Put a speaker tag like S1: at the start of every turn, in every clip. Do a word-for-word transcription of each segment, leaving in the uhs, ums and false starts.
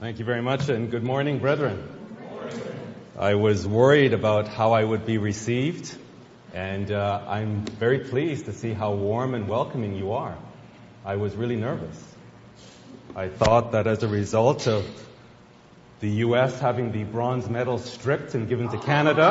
S1: Thank you very much, and good morning, brethren. Good morning. I was worried about how I would be received, and uh, I'm very pleased to see how warm and welcoming you are. I was really nervous. I thought that as a result of the U S having the bronze medal stripped and given to Canada,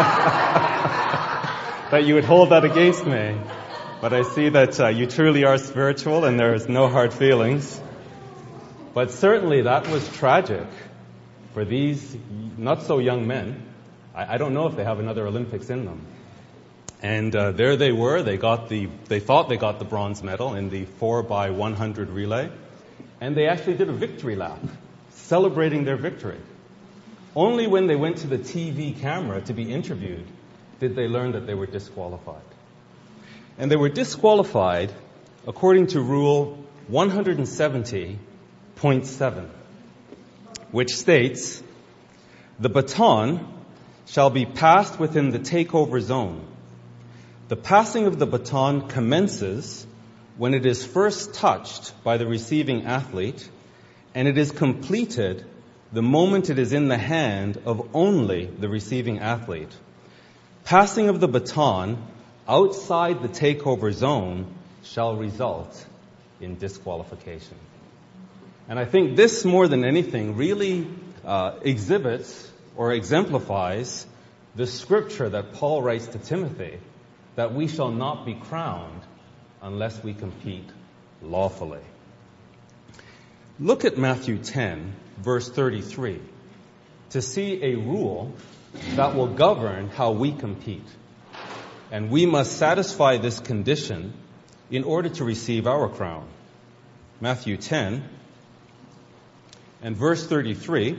S1: that you would hold that against me. But I see that uh, you truly are spiritual and there is no hard feelings. But certainly that was tragic for these not-so-young men. I, I don't know if they have another Olympics in them. And uh, there they were. They got the. They thought they got the bronze medal in the four by one hundred relay. And they actually did a victory lap, celebrating their victory. Only when they went to the T V camera to be interviewed did they learn that they were disqualified. And they were disqualified according to Rule one seventy point seven, which states, the baton shall be passed within the takeover zone. The passing of the baton commences when it is first touched by the receiving athlete, and it is completed the moment it is in the hand of only the receiving athlete. Passing of the baton outside the takeover zone shall result in disqualification. And I think this, more than anything, really uh, exhibits or exemplifies the scripture that Paul writes to Timothy, that we shall not be crowned unless we compete lawfully. Look at Matthew ten, verse thirty-three, to see a rule that will govern how we compete. And we must satisfy this condition in order to receive our crown. Matthew ten, and verse thirty-three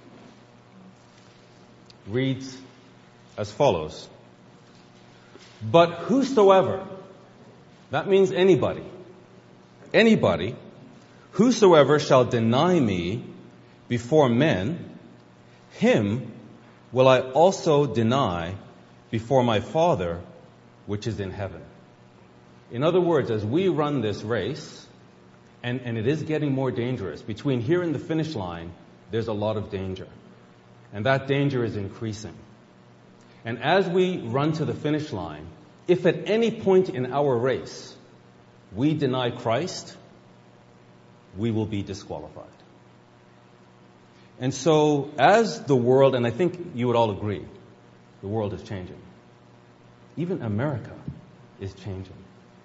S1: reads as follows. But whosoever, that means anybody, anybody, whosoever shall deny me before men, him will I also deny before my Father which is in heaven. In other words, as we run this race, and, and it is getting more dangerous, between here and the finish line, there's a lot of danger. And that danger is increasing. And as we run to the finish line, if at any point in our race we deny Christ, we will be disqualified. And so, as the world, and I think you would all agree, the world is changing. Even America is changing.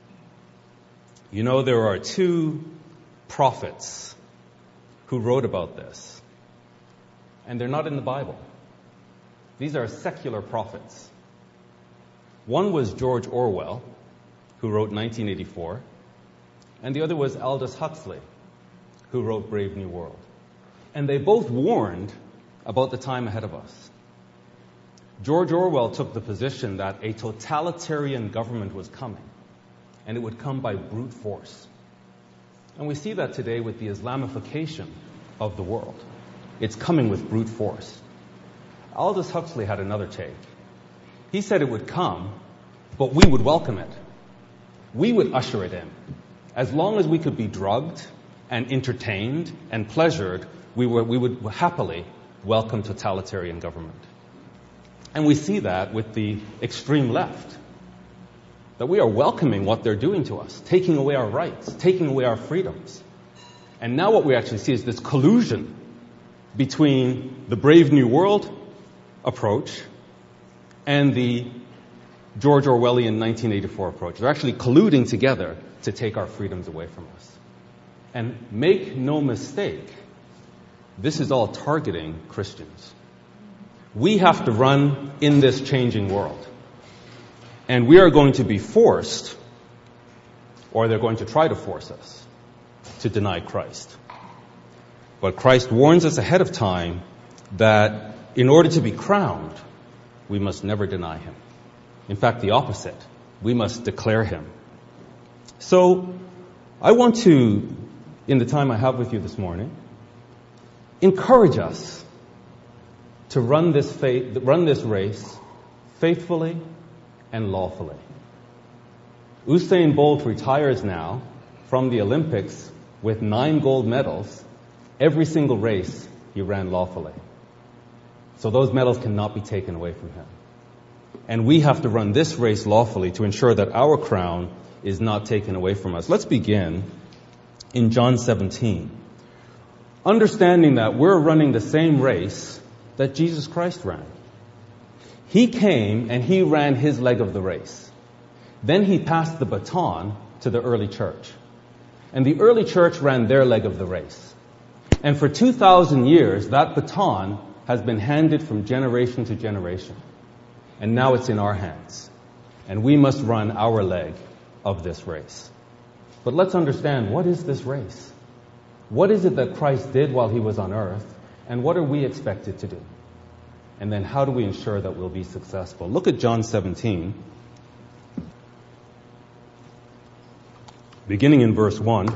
S1: You know, there are two prophets who wrote about this, and they're not in the Bible. These are secular prophets. One was George Orwell, who wrote nineteen eighty-four, and the other was Aldous Huxley, who wrote Brave New World. And they both warned about the time ahead of us. George Orwell took the position that a totalitarian government was coming, and it would come by brute force. And we see that today with the Islamification of the world. It's coming with brute force. Aldous Huxley had another take. He said it would come, but we would welcome it. We would usher it in. As long as we could be drugged and entertained and pleasured, we, were, we would happily welcome totalitarian government. And we see that with the extreme left, that we are welcoming what they're doing to us, taking away our rights, taking away our freedoms. And now what we actually see is this collusion between the Brave New World approach and the George Orwellian nineteen eighty-four approach. They're actually colluding together to take our freedoms away from us. And make no mistake, this is all targeting Christians. We have to run in this changing world. And we are going to be forced, or they're going to try to force us, to deny Christ. But Christ warns us ahead of time that in order to be crowned, we must never deny him. In fact, the opposite. We must declare him. So, I want to, in the time I have with you this morning, encourage us to run this faith, run this race faithfully and lawfully. Usain Bolt retires now from the Olympics with nine gold medals every single race he ran lawfully. So those medals cannot be taken away from him. And we have to run this race lawfully to ensure that our crown is not taken away from us. Let's begin in John seventeen. Understanding that we're running the same race that Jesus Christ ran. He came and he ran his leg of the race. Then he passed the baton to the early church. And the early church ran their leg of the race. And for two thousand years, that baton has been handed from generation to generation. And now it's in our hands. And we must run our leg of this race. But let's understand, what is this race? What is it that Christ did while he was on earth? And what are we expected to do? And then how do we ensure that we'll be successful? Look at John seventeen. Beginning in verse one.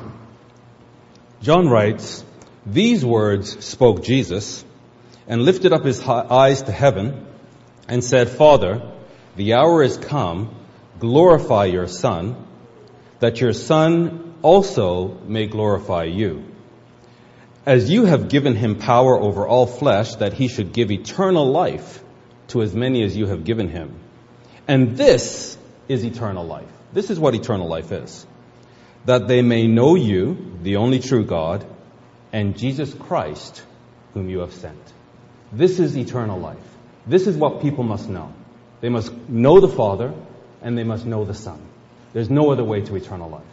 S1: John writes, "These words spoke Jesus, and lifted up his eyes to heaven, and said, Father, the hour is come, glorify your Son, that your Son also may glorify you. As you have given him power over all flesh, that he should give eternal life to as many as you have given him. And this is eternal life." This is what eternal life is. "That they may know you, the only true God, and Jesus Christ, whom you have sent." This is eternal life. This is what people must know. They must know the Father, and they must know the Son. There's no other way to eternal life.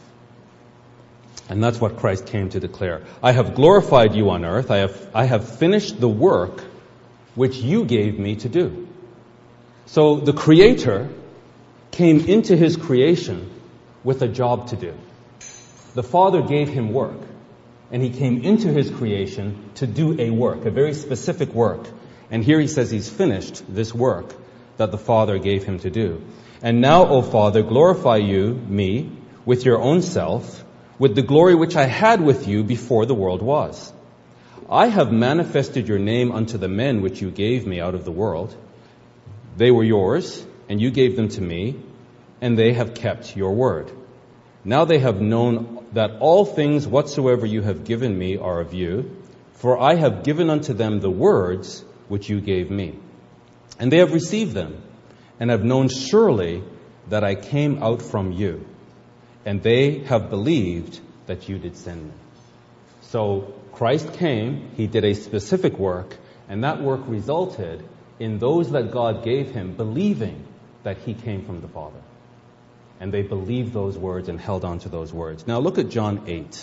S1: And that's what Christ came to declare. "I have glorified you on earth. I have, I have finished the work which you gave me to do." So the Creator came into his creation with a job to do. The Father gave him work, and he came into his creation to do a work, a very specific work. And here he says he's finished this work that the Father gave him to do. "And now, O Father, glorify you, me, with your own self, with the glory which I had with you before the world was. I have manifested your name unto the men which you gave me out of the world. They were yours, and you gave them to me, and they have kept your word. Now they have known that all things whatsoever you have given me are of you, for I have given unto them the words which you gave me. And they have received them, and have known surely that I came out from you, and they have believed that you did send me." So Christ came, he did a specific work, and that work resulted in those that God gave him believing that he came from the Father. And they believed those words and held on to those words. Now look at John eight.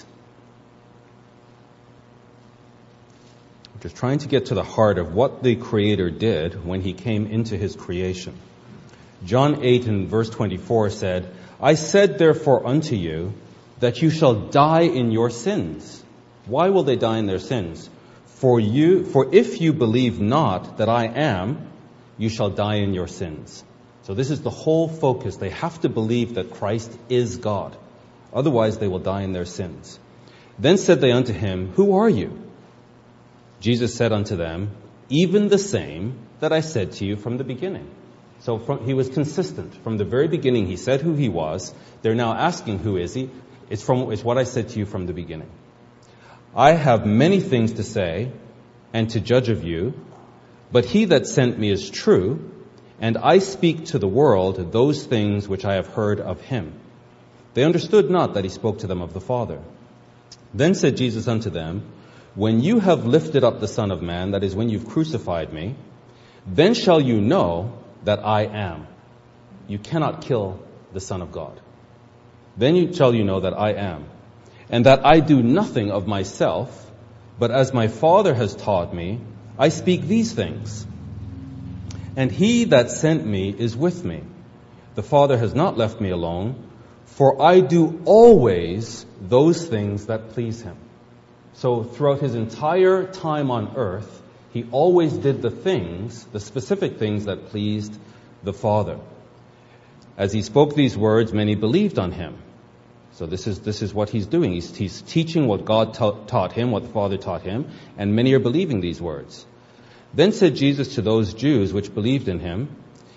S1: I'm just trying to get to the heart of what the Creator did when he came into his creation. John eight in verse twenty-four said, "I said therefore unto you, that you shall die in your sins." Why will they die in their sins? For you, for if you believe not that I am, you shall die in your sins." So this is the whole focus. They have to believe that Christ is God. Otherwise they will die in their sins. "Then said they unto him, Who are you? Jesus said unto them, Even the same that I said to you from the beginning." So from, he was consistent. From the very beginning he said who he was. They're now asking, who is he? It's, from, it's what I said to you from the beginning. "I have many things to say and to judge of you, but he that sent me is true, and I speak to the world those things which I have heard of him." They understood not that he spoke to them of the Father. "Then said Jesus unto them, When you have lifted up the Son of Man," that is, when you've crucified me, "then shall you know that I am." You cannot kill the Son of God. "Then you, shall you know that I am, and that I do nothing of myself, but as my Father has taught me, I speak these things. And he that sent me is with me. The Father has not left me alone, for I do always those things that please him." So throughout his entire time on earth, he always did the things, the specific things that pleased the Father. As he spoke these words, many believed on him. So this is this is what he's doing. He's, he's teaching what God ta- taught him, what the Father taught him, and many are believing these words. "Then said Jesus to those Jews which believed in him,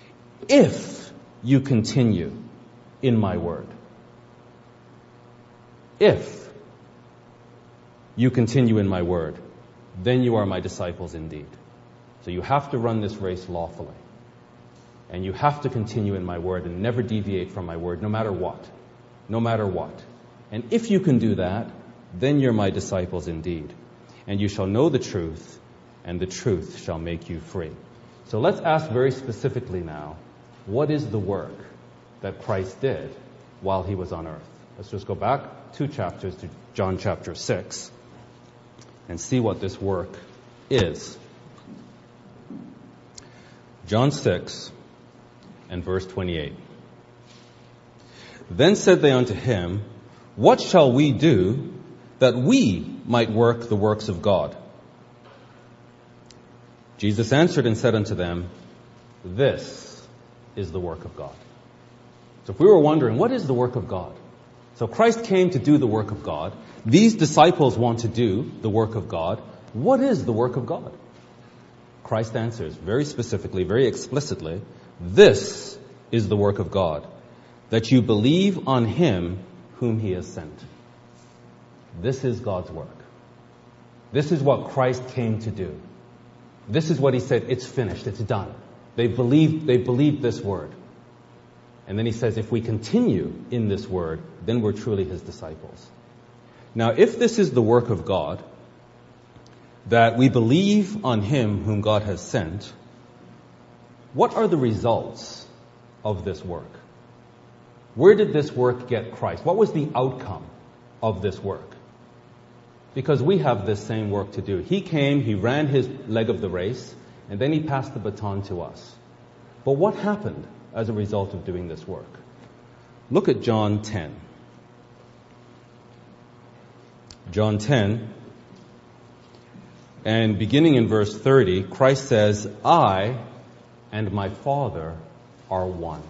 S1: If you continue in my word." If you continue in my word. then you are my disciples indeed. So you have to run this race lawfully. And you have to continue in my word and never deviate from my word, no matter what. No matter what. And if you can do that, then you're my disciples indeed. And you shall know the truth, and the truth shall make you free. So let's ask very specifically now, what is the work that Christ did while he was on earth? Let's just go back two chapters to John chapter six and see what this work is. John six and verse twenty-eight. Then said they unto him, what shall we do that we might work the works of God? Jesus answered and said unto them, this is the work of God. So if we were wondering, what is the work of God? So Christ came to do the work of God. These disciples want to do the work of God. What is the work of God? Christ answers very specifically, very explicitly, this is the work of God, that you believe on him whom he has sent. This is God's work. This is what Christ came to do. This is what he said, it's finished, it's done. They believed, they believed this word. And then he says, if we continue in this word, then we're truly his disciples. Now, if this is the work of God, that we believe on him whom God has sent, what are the results of this work? Where did this work get Christ? What was the outcome of this work? Because we have this same work to do. He came, he ran his leg of the race, and then he passed the baton to us. But what happened as a result of doing this work? Look at John ten. John ten, and beginning in verse thirty, Christ says, I and my Father are one.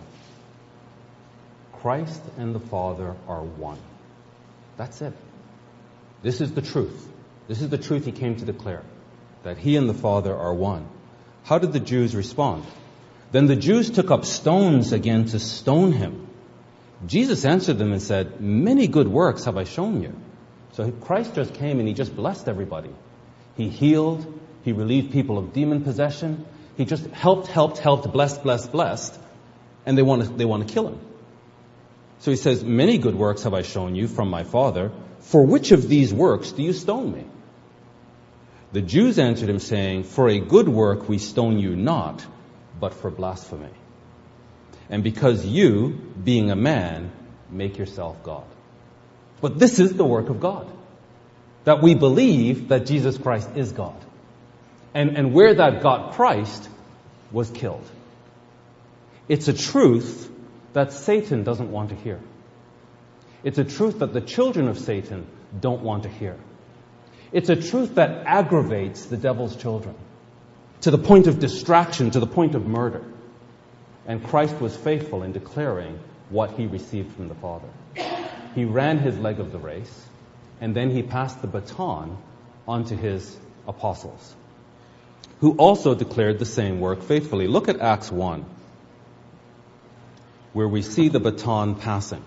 S1: Christ and the Father are one. That's it. This is the truth. This is the truth he came to declare, that he and the Father are one. How did the Jews respond? Then the Jews took up stones again to stone him. Jesus answered them and said, many good works have I shown you. So Christ just came and he just blessed everybody. He healed. He relieved people of demon possession. He just helped, helped, helped, blessed, blessed, blessed. And they want to, they want to kill him. So he says, many good works have I shown you from my Father. For which of these works do you stone me? The Jews answered him, saying, for a good work we stone you not, but for blasphemy. And because you, being a man, make yourself God. But this is the work of God, that we believe that Jesus Christ is God. And, and where that got Christ was killed. It's a truth that Satan doesn't want to hear. It's a truth that the children of Satan don't want to hear. It's a truth that aggravates the devil's children to the point of distraction, to the point of murder. And Christ was faithful in declaring what he received from the Father. He ran his leg of the race, and then he passed the baton on to his apostles, who also declared the same work faithfully. Look at Acts one, where we see the baton passing.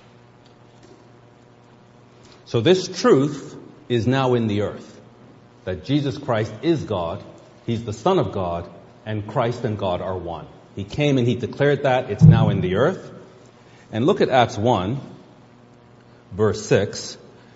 S1: So this truth is now in the earth, that Jesus Christ is God, he's the Son of God, and Christ and God are one. He came and he declared that. It's now in the earth. And look at Acts one, verse six.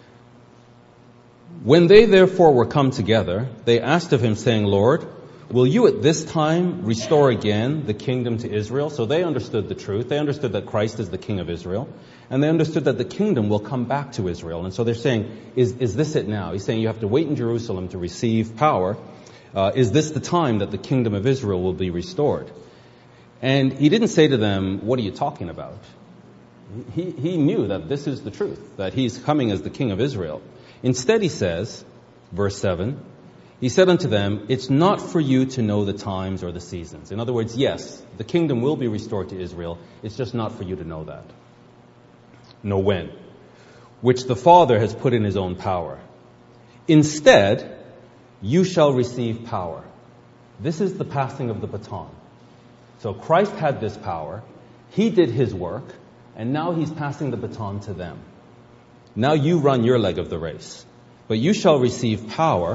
S1: When they therefore were come together, they asked of him, saying, Lord, will you at this time restore again the kingdom to Israel? So they understood the truth. They understood that Christ is the King of Israel. And they understood that the kingdom will come back to Israel. And so they're saying, is, is this it now? He's saying you have to wait in Jerusalem to receive power. Uh, is this the time that the kingdom of Israel will be restored? And he didn't say to them, what are you talking about? He, he knew that this is the truth, that he's coming as the King of Israel. Instead, he says, verse seven, he said unto them, it's not for you to know the times or the seasons. In other words, yes, the kingdom will be restored to Israel. It's just not for you to know that. Know when. Which the Father has put in his own power. Instead, you shall receive power. This is the passing of the baton. So Christ had this power. He did his work. And now he's passing the baton to them. Now you run your leg of the race. But you shall receive power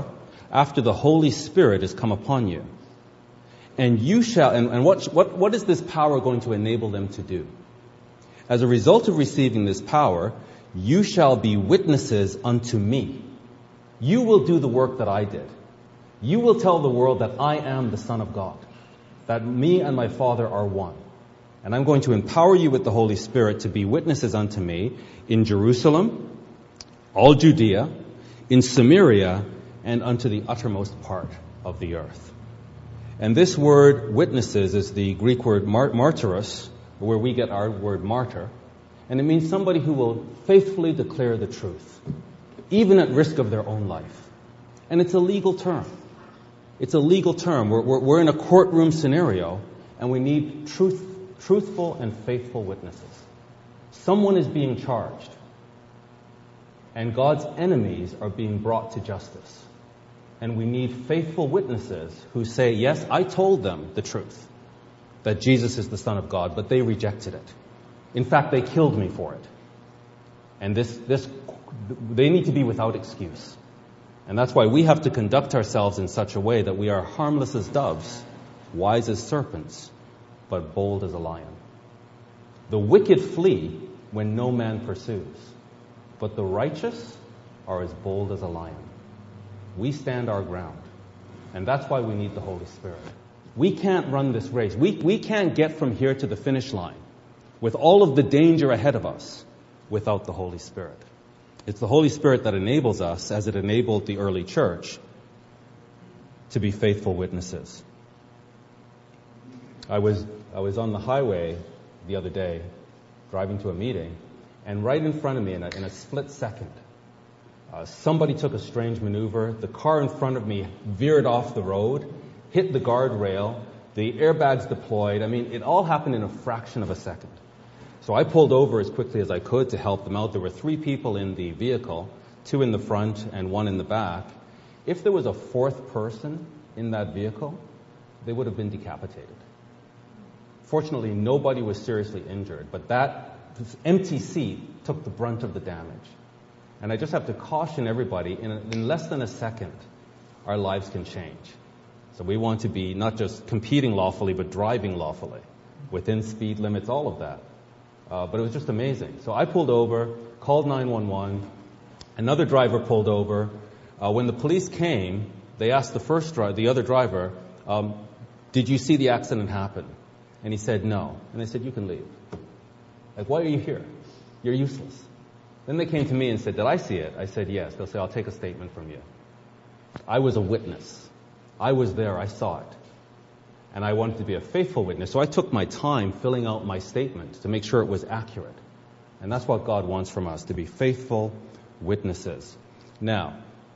S1: after the Holy Spirit has come upon you. And you shall, and, and what, what, what is this power going to enable them to do? As a result of receiving this power, you shall be witnesses unto me. You will do the work that I did. You will tell the world that I am the Son of God, that me and my Father are one. And I'm going to empower you with the Holy Spirit to be witnesses unto me in Jerusalem, all Judea, in Samaria, and unto the uttermost part of the earth. And this word, witnesses, is the Greek word mart- martyros, where we get our word martyr. And it means somebody who will faithfully declare the truth, even at risk of their own life. And it's a legal term. It's a legal term. We're, we're, we're in a courtroom scenario, and we need truth, truthful and faithful witnesses. Someone is being charged, and God's enemies are being brought to justice. And we need faithful witnesses who say, yes, I told them the truth, that Jesus is the Son of God, but they rejected it. In fact, they killed me for it. And this, this, they need to be without excuse. And that's why we have to conduct ourselves in such a way that we are harmless as doves, wise as serpents, but bold as a lion. The wicked flee when no man pursues, but the righteous are as bold as a lion. We stand our ground. And that's why we need the Holy Spirit. We can't run this race. We, we can't get from here to the finish line with all of the danger ahead of us without the Holy Spirit. It's the Holy Spirit that enables us, as it enabled the early church, to be faithful witnesses. I was, I was on the highway the other day, driving to a meeting, and right in front of me, in a, in a split second, Uh, somebody took a strange maneuver. The car in front of me veered off the road, hit the guardrail, the airbags deployed. I mean, it all happened in a fraction of a second. So I pulled over as quickly as I could to help them out. There were three people in the vehicle, two in the front and one in the back. If there was a fourth person in that vehicle, they would have been decapitated. Fortunately, nobody was seriously injured, but that empty seat took the brunt of the damage. And I just have to caution everybody, in, a, in less than a second, our lives can change. So we want to be not just competing lawfully, but driving lawfully, within speed limits, all of that. Uh, but it was just amazing. So I pulled over, called nine one one. Another driver pulled over. Uh, when the police came, they asked the first dri- the other driver, um, did you see the accident happen? And he said, no. And they said, you can leave. Like, why are you here? You're useless. Then they came to me and said, did I see it? I said, yes. They'll say, I'll take a statement from you. I was a witness. I was there. I saw it. And I wanted to be a faithful witness. So I took my time filling out my statement to make sure it was accurate. And that's what God wants from us, to be faithful witnesses. Now,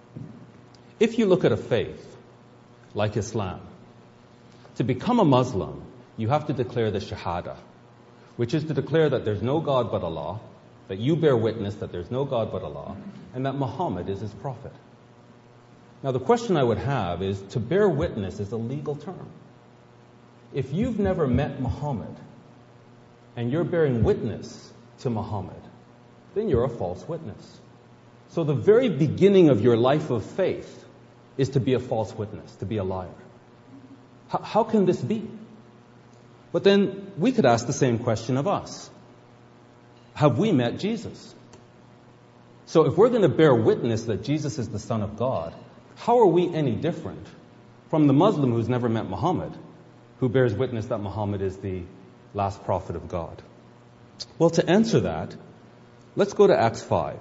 S1: if you look at a faith like Islam, to become a Muslim, you have to declare the Shahada, which is to declare that there's no God but Allah, that you bear witness that there's no God but Allah, and that Muhammad is his prophet. Now, the question I would have is, to bear witness is a legal term. If you've never met Muhammad, and you're bearing witness to Muhammad, then you're a false witness. So the very beginning of your life of faith is to be a false witness, to be a liar. How, how can this be? But then we could ask the same question of us. Have we met Jesus? So if we're going to bear witness that Jesus is the Son of God, how are we any different from the Muslim who's never met Muhammad, who bears witness that Muhammad is the last prophet of God? Well, to answer that, let's go to Acts five.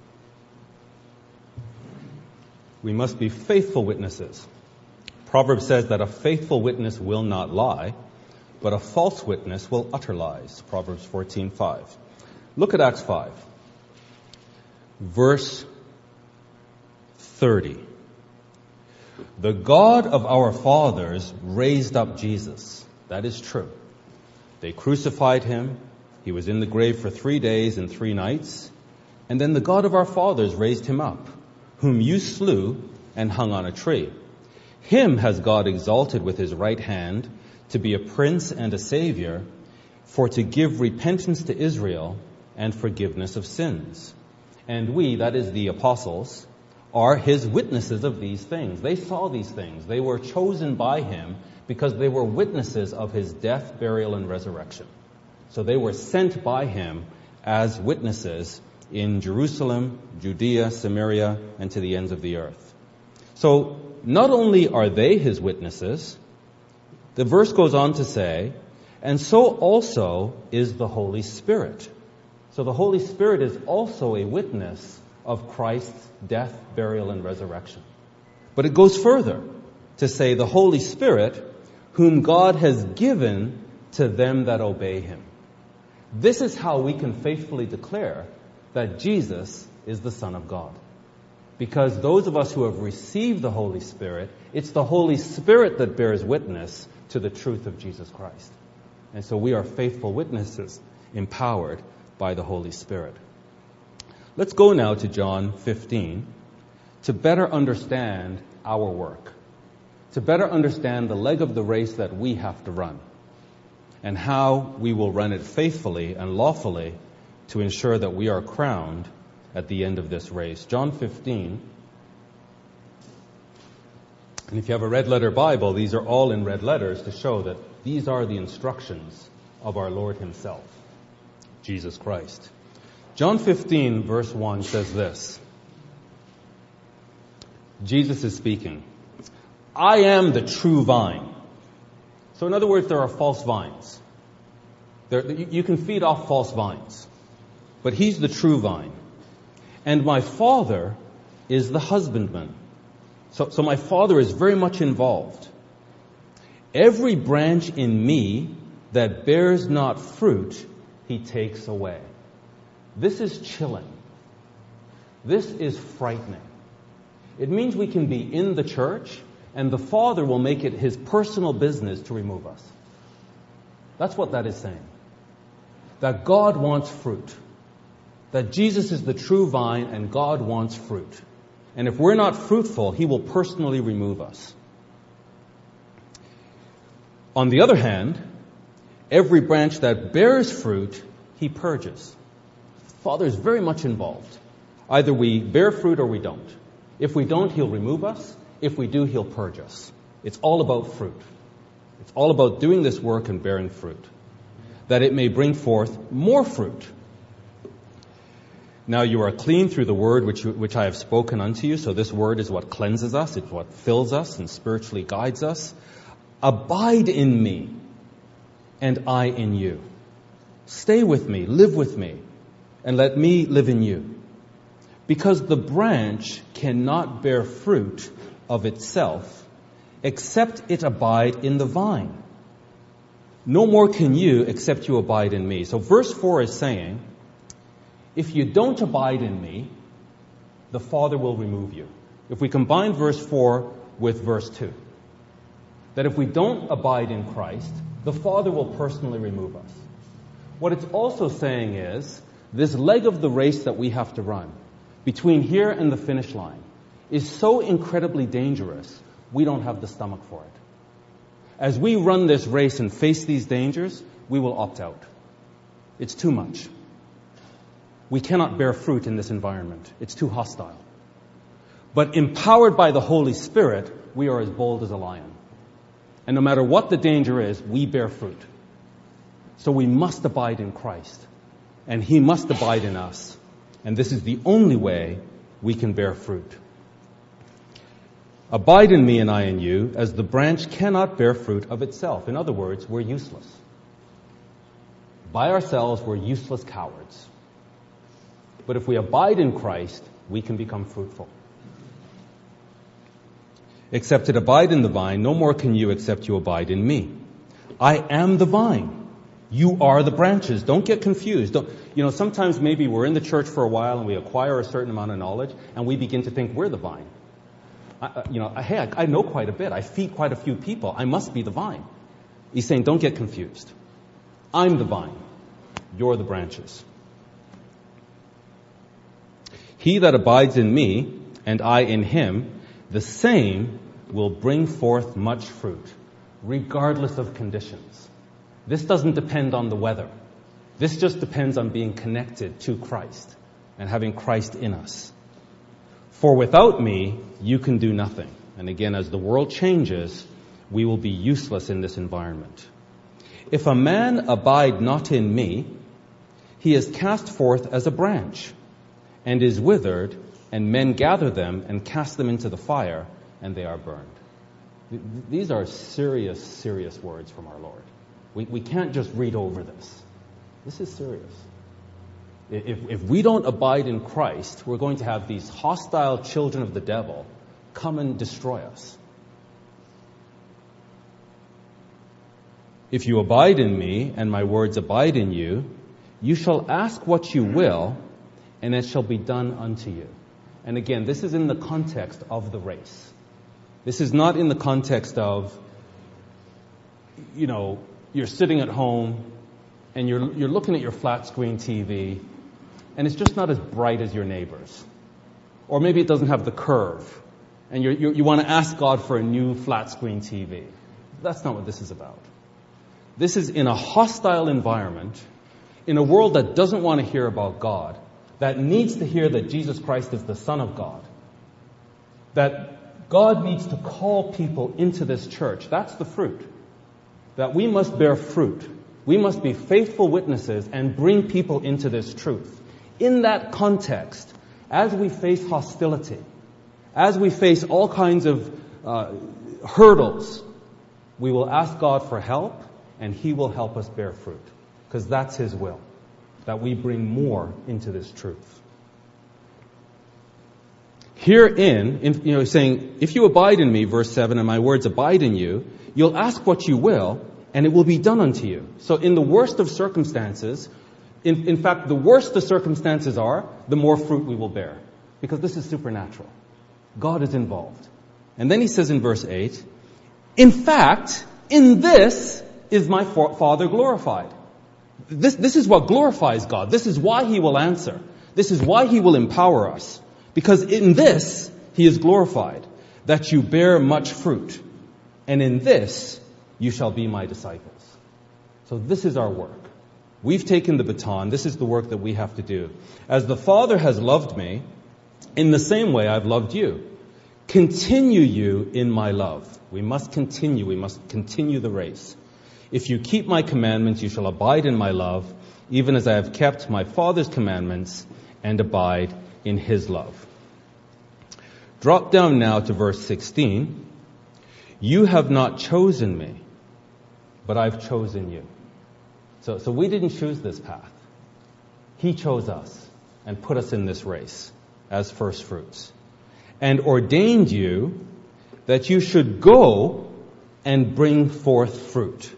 S1: We must be faithful witnesses. Proverbs says that a faithful witness will not lie, but a false witness will utter lies. Proverbs fourteen five. Look at Acts five, verse thirty. The God of our fathers raised up Jesus. That is true. They crucified him. He was in the grave for three days and three nights. And then the God of our fathers raised him up, whom you slew and hung on a tree. Him has God exalted with his right hand to be a prince and a savior, for to give repentance to Israel and forgiveness of sins. And we, that is the apostles, are his witnesses of these things. They saw these things. They were chosen by him because they were witnesses of his death, burial, and resurrection. So they were sent by him as witnesses in Jerusalem, Judea, Samaria, and to the ends of the earth. So not only are they his witnesses, the verse goes on to say, and so also is the Holy Spirit. So the Holy Spirit is also a witness of Christ's death, burial, and resurrection. But it goes further to say the Holy Spirit, whom God has given to them that obey him. This is how we can faithfully declare that Jesus is the Son of God. Because those of us who have received the Holy Spirit, it's the Holy Spirit that bears witness to the truth of Jesus Christ. And so we are faithful witnesses, empowered by the Holy Spirit. Let's go now to John fifteen to better understand our work, to better understand the leg of the race that we have to run, and how we will run it faithfully and lawfully to ensure that we are crowned at the end of this race. John fifteen. And if you have a red letter Bible, these are all in red letters to show that these are the instructions of our Lord himself, Jesus Christ. John fifteen, verse one says this. Jesus is speaking. I am the true vine. So in other words, there are false vines. There, you can feed off false vines. But he's the true vine. And my Father is the husbandman. So, so my Father is very much involved. Every branch in me that bears not fruit, he takes away. This is chilling. This is frightening. It means we can be in the church and the Father will make it his personal business to remove us. That's what that is saying. That God wants fruit. That Jesus is the true vine and God wants fruit. And if we're not fruitful, he will personally remove us. On the other hand, every branch that bears fruit, he purges. Father is very much involved. Either we bear fruit or we don't. If we don't, he'll remove us. If we do, he'll purge us. It's all about fruit. It's all about doing this work and bearing fruit, that it may bring forth more fruit. Now you are clean through the word which, which I have spoken unto you. So this word is what cleanses us. It's what fills us and spiritually guides us. Abide in me, and I in you. Stay with me, live with me, and let me live in you. Because the branch cannot bear fruit of itself, except it abide in the vine. No more can you, except you abide in me. So verse four is saying, if you don't abide in me, the Father will remove you. If we combine verse four with verse two, that if we don't abide in Christ, the Father will personally remove us. What it's also saying is, this leg of the race that we have to run, between here and the finish line, is so incredibly dangerous, we don't have the stomach for it. As we run this race and face these dangers, we will opt out. It's too much. We cannot bear fruit in this environment. It's too hostile. But empowered by the Holy Spirit, we are as bold as a lion. And no matter what the danger is, we bear fruit. So we must abide in Christ. And he must abide in us. And this is the only way we can bear fruit. Abide in me and I in you, as the branch cannot bear fruit of itself. In other words, we're useless. By ourselves, we're useless cowards. But if we abide in Christ, we can become fruitful. Except it abide in the vine, no more can you except you abide in me. I am the vine. You are the branches. Don't get confused. Don't, you know, sometimes maybe we're in the church for a while and we acquire a certain amount of knowledge and we begin to think we're the vine. I, you know, hey, I, I know quite a bit. I feed quite a few people. I must be the vine. He's saying, don't get confused. I'm the vine. You're the branches. He that abides in me and I in him, the same will bring forth much fruit, regardless of conditions. This doesn't depend on the weather. This just depends on being connected to Christ and having Christ in us. For without me, you can do nothing. And again, as the world changes, we will be useless in this environment. If a man abide not in me, he is cast forth as a branch, and is withered, and men gather them and cast them into the fire, and they are burned. These are serious, serious words from our Lord. We, we can't just read over this. This is serious. If, if we don't abide in Christ, we're going to have these hostile children of the devil come and destroy us. If you abide in me, and my words abide in you, you shall ask what you will, and it shall be done unto you. And again, this is in the context of the race. This is not in the context of, you know, you're sitting at home and you're you're looking at your flat screen T V and it's just not as bright as your neighbor's. Or maybe it doesn't have the curve and you're, you're, you want to ask God for a new flat screen T V. That's not what this is about. This is in a hostile environment, in a world that doesn't want to hear about God, that needs to hear that Jesus Christ is the Son of God, that God needs to call people into this church. That's the fruit. That we must bear fruit. We must be faithful witnesses and bring people into this truth. In that context, as we face hostility, as we face all kinds of uh, hurdles, we will ask God for help, and He will help us bear fruit. Because that's His will, that we bring more into this truth. Herein, in, you know, saying, if you abide in me, verse seven, and my words abide in you, you'll ask what you will, and it will be done unto you. So in the worst of circumstances, in, in fact, the worse the circumstances are, the more fruit we will bear. Because this is supernatural. God is involved. And then he says in verse eight, in fact, in this is my Father glorified. This, this is what glorifies God. This is why He will answer. This is why He will empower us. Because in this, He is glorified, that you bear much fruit. And in this, you shall be my disciples. So this is our work. We've taken the baton. This is the work that we have to do. As the Father has loved me, in the same way I've loved you. Continue you in my love. We must continue. We must continue the race. If you keep my commandments, you shall abide in my love, even as I have kept my Father's commandments and abide in His love. Drop down now to verse sixteen. You have not chosen me, but I've chosen you. So, so we didn't choose this path. He chose us and put us in this race as first fruits. And ordained you that you should go and bring forth fruit.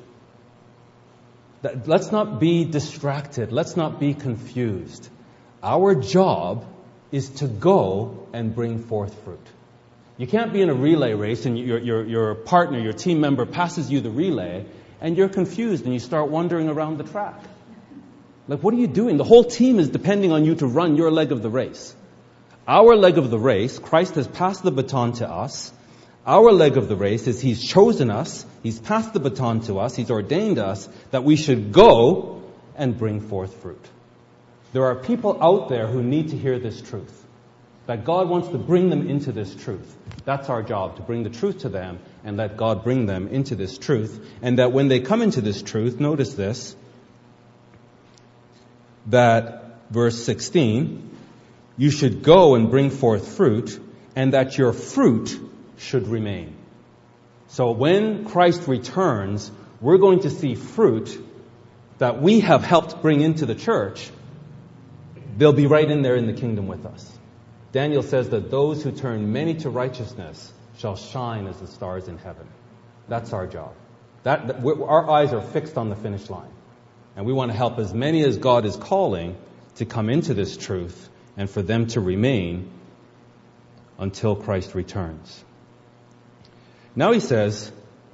S1: That, let's not be distracted. Let's not be confused. Our job is to go and bring forth fruit. You can't be in a relay race and your, your, your partner, your team member passes you the relay and you're confused and you start wandering around the track. Like, what are you doing? The whole team is depending on you to run your leg of the race. Our leg of the race, Christ has passed the baton to us. Our leg of the race is He's chosen us, He's passed the baton to us, He's ordained us that we should go and bring forth fruit. There are people out there who need to hear this truth. That God wants to bring them into this truth. That's our job, to bring the truth to them and let God bring them into this truth. And that when they come into this truth, notice this, that verse sixteen, you should go and bring forth fruit, and that your fruit should remain. So when Christ returns, we're going to see fruit that we have helped bring into the church. They'll be right in there in the kingdom with us. Daniel says that those who turn many to righteousness shall shine as the stars in heaven. That's our job. That, that our eyes are fixed on the finish line. And we want to help as many as God is calling to come into this truth and for them to remain until Christ returns. Now he says,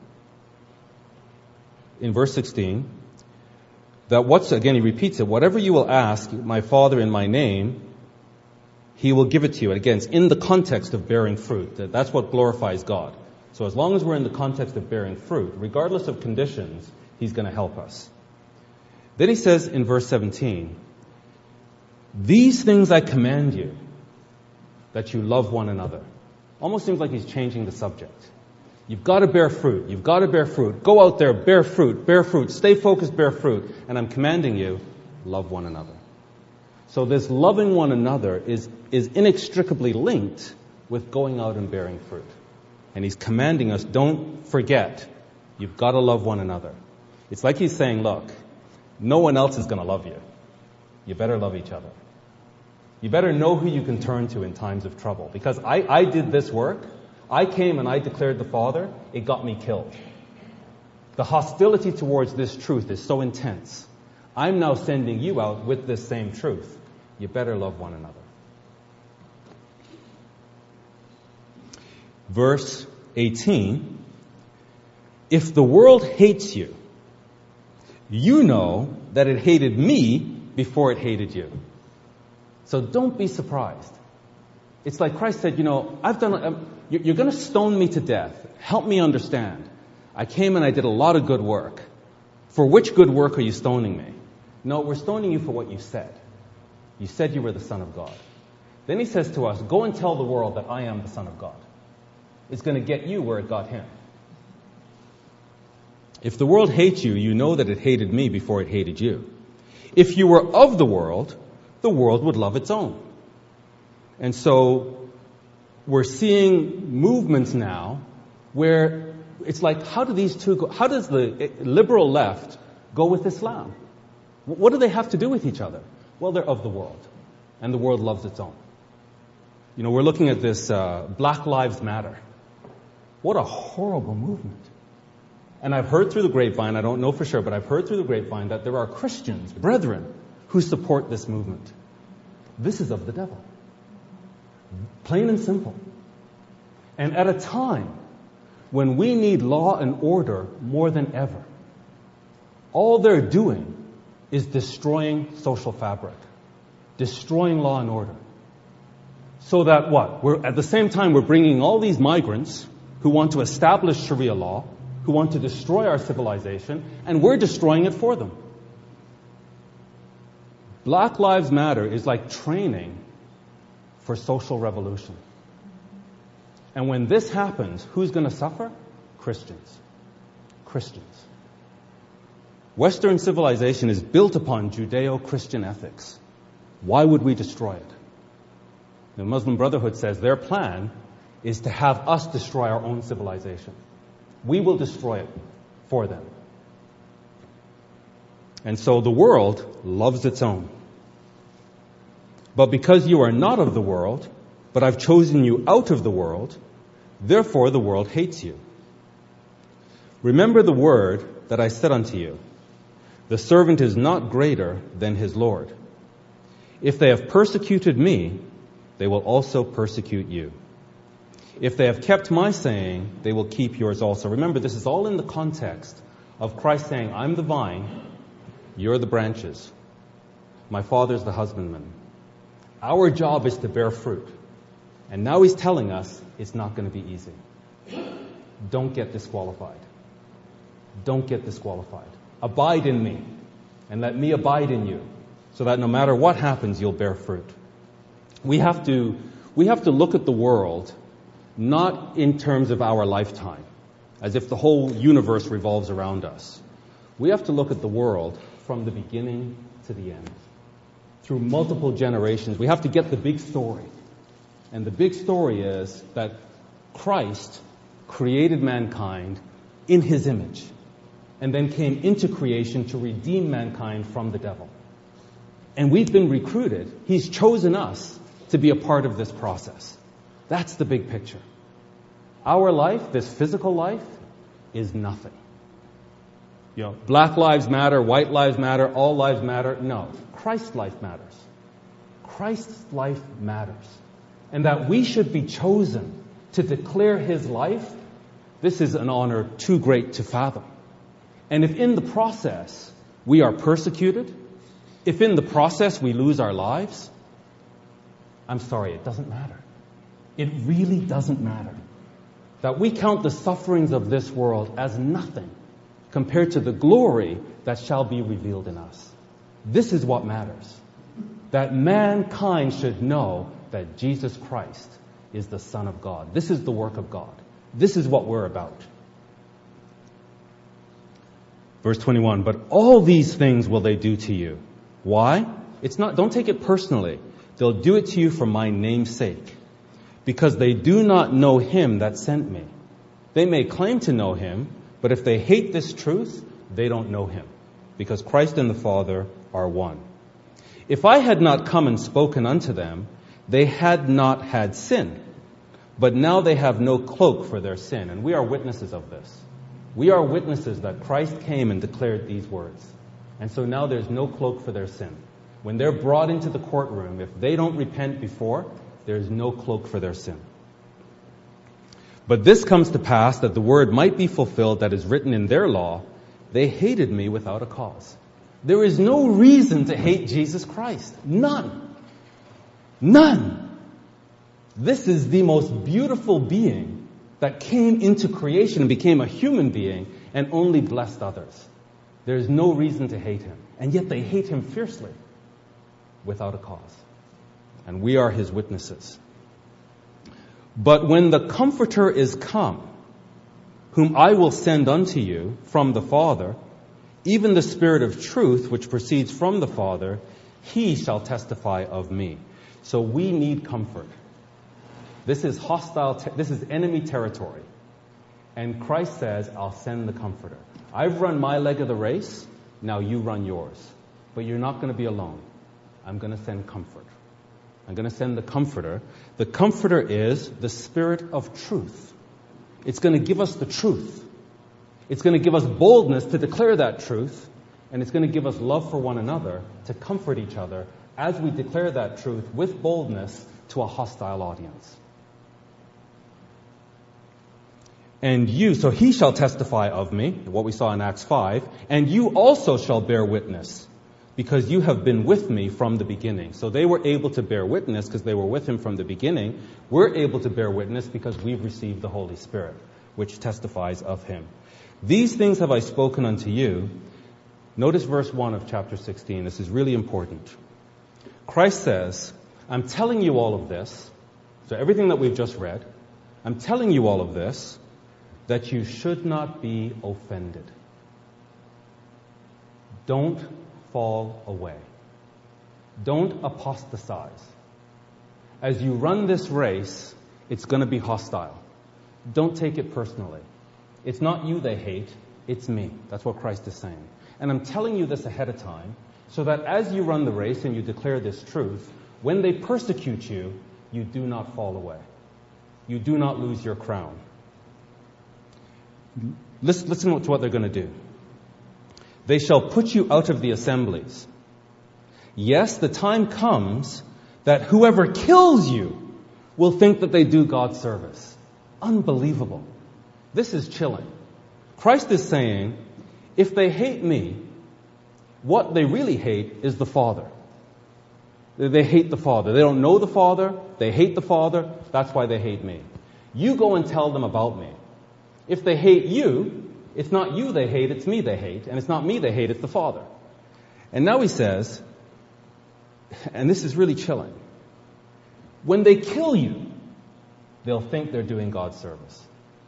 S1: in verse sixteen, that what's, again he repeats it, whatever you will ask my Father in my name, He will give it to you. And again, it's in the context of bearing fruit. That's what glorifies God. So as long as we're in the context of bearing fruit, regardless of conditions, He's going to help us. Then he says in verse seventeen, these things I command you. that you love one another. Almost seems like he's changing the subject. You've got to bear fruit. You've got to bear fruit. Go out there, bear fruit, bear fruit. Stay focused, bear fruit. And I'm commanding you, love one another. So this loving one another is, is inextricably linked with going out and bearing fruit. And he's commanding us, don't forget, you've got to love one another. It's like he's saying, look, no one else is going to love you. You better love each other. You better know who you can turn to in times of trouble. Because I, I did this work. I came and I declared the Father. It got me killed. The hostility towards this truth is so intense. I'm now sending you out with this same truth. You better love one another. Verse eighteen, if the world hates you, you know that it hated me before it hated you. So don't be surprised. It's like Christ said, you know, I've done, um, you're going to stone me to death. Help me understand. I came and I did a lot of good work. For which good work are you stoning me? No, we're stoning you for what you said. You said you were the Son of God. Then he says to us, go and tell the world that I am the Son of God. It's going to get you where it got him. If the world hates you, you know that it hated me before it hated you. If you were of the world, the world would love its own. And so we're seeing movements now where it's like, how do these two go? How does the liberal left go with Islam? What do they have to do with each other? Well, they're of the world, and the world loves its own. You know, we're looking at this uh, Black Lives Matter. What a horrible movement. And I've heard through the grapevine, I don't know for sure, but I've heard through the grapevine that there are Christians, brethren, who support this movement. This is of the devil. Plain and simple. And at a time when we need law and order more than ever, all they're doing is destroying social fabric, destroying law and order. So that what? We're, at the same time, we're bringing all these migrants who want to establish Sharia law, who want to destroy our civilization, and we're destroying it for them. Black Lives Matter is like training for social revolution. And when this happens, who's going to suffer? Christians. Christians. Western civilization is built upon Judeo-Christian ethics. Why would we destroy it? The Muslim Brotherhood says their plan is to have us destroy our own civilization. We will destroy it for them. And so the world loves its own. But because you are not of the world, but I've chosen you out of the world, therefore the world hates you. Remember the word that I said unto you. The servant is not greater than his Lord. If they have persecuted me, they will also persecute you. If they have kept my saying, they will keep yours also. Remember, this is all in the context of Christ saying, I'm the vine, you're the branches. My Father's the husbandman. Our job is to bear fruit. And now he's telling us it's not going to be easy. Don't get disqualified. Don't get disqualified. Abide in me, and let me abide in you, so that no matter what happens, you'll bear fruit. We have to, we have to look at the world not in terms of our lifetime, as if the whole universe revolves around us. We have to look at the world from the beginning to the end, through multiple generations. We have to get the big story. And the big story is that Christ created mankind in his image, and then came into creation to redeem mankind from the devil. And we've been recruited. He's chosen us to be a part of this process. That's the big picture. Our life, this physical life, is nothing. You know, Black Lives Matter, White Lives Matter, all lives matter. No, Christ's life matters. Christ's life matters. And that we should be chosen to declare his life, this is an honor too great to fathom. And if in the process we are persecuted, if in the process we lose our lives, I'm sorry, it doesn't matter. It really doesn't matter. That we count the sufferings of this world as nothing compared to the glory that shall be revealed in us. This is what matters. That mankind should know that Jesus Christ is the Son of God. This is the work of God. This is what we're about. Verse twenty-one, but all these things will they do to you. Why? It's not, don't take it personally. They'll do it to you for my name's sake, because they do not know him that sent me. They may claim to know him, but if they hate this truth, they don't know him, because Christ and the Father are one. If I had not come and spoken unto them, they had not had sin, but now they have no cloak for their sin. And we are witnesses of this. We are witnesses that Christ came and declared these words. And so now there's no cloak for their sin. When they're brought into the courtroom, if they don't repent before, there's no cloak for their sin. But this comes to pass that the word might be fulfilled that is written in their law, they hated me without a cause. There is no reason to hate Jesus Christ. None. None. This is the most beautiful being that came into creation and became a human being and only blessed others. There is no reason to hate him. And yet they hate him fiercely without a cause. And we are his witnesses. But when the Comforter is come, whom I will send unto you from the Father, even the Spirit of truth, which proceeds from the Father, he shall testify of me. So we need comfort. This is hostile, te- this is enemy territory. And Christ says, I'll send the Comforter. I've run my leg of the race, now you run yours. But you're not going to be alone. I'm going to send comfort. I'm going to send the Comforter. The Comforter is the Spirit of truth. It's going to give us the truth. It's going to give us boldness to declare that truth. And it's going to give us love for one another to comfort each other as we declare that truth with boldness to a hostile audience. And you, so he shall testify of me, what we saw in Acts five, and you also shall bear witness, because you have been with me from the beginning. So they were able to bear witness because they were with him from the beginning. We're able to bear witness because we've received the Holy Spirit, which testifies of him. These things have I spoken unto you. Notice verse one of chapter sixteen. This is really important. Christ says, I'm telling you all of this, so everything that we've just read, I'm telling you all of this, that you should not be offended. Don't fall away. Don't apostatize. As you run this race, it's going to be hostile. Don't take it personally. It's not you they hate, it's me. That's what Christ is saying. And I'm telling you this ahead of time, so that as you run the race and you declare this truth, when they persecute you, you do not fall away. You do not lose your crown. Listen, listen to what they're going to do. They shall put you out of the assemblies. Yes, the time comes that whoever kills you will think that they do God's service. Unbelievable. This is chilling. Christ is saying, if they hate me, what they really hate is the Father. They hate the Father. They don't know the Father. They hate the Father. That's why they hate me. You go and tell them about me. If they hate you, it's not you they hate, it's me they hate. And it's not me they hate, it's the Father. And now he says, and this is really chilling, when they kill you, they'll think they're doing God's service.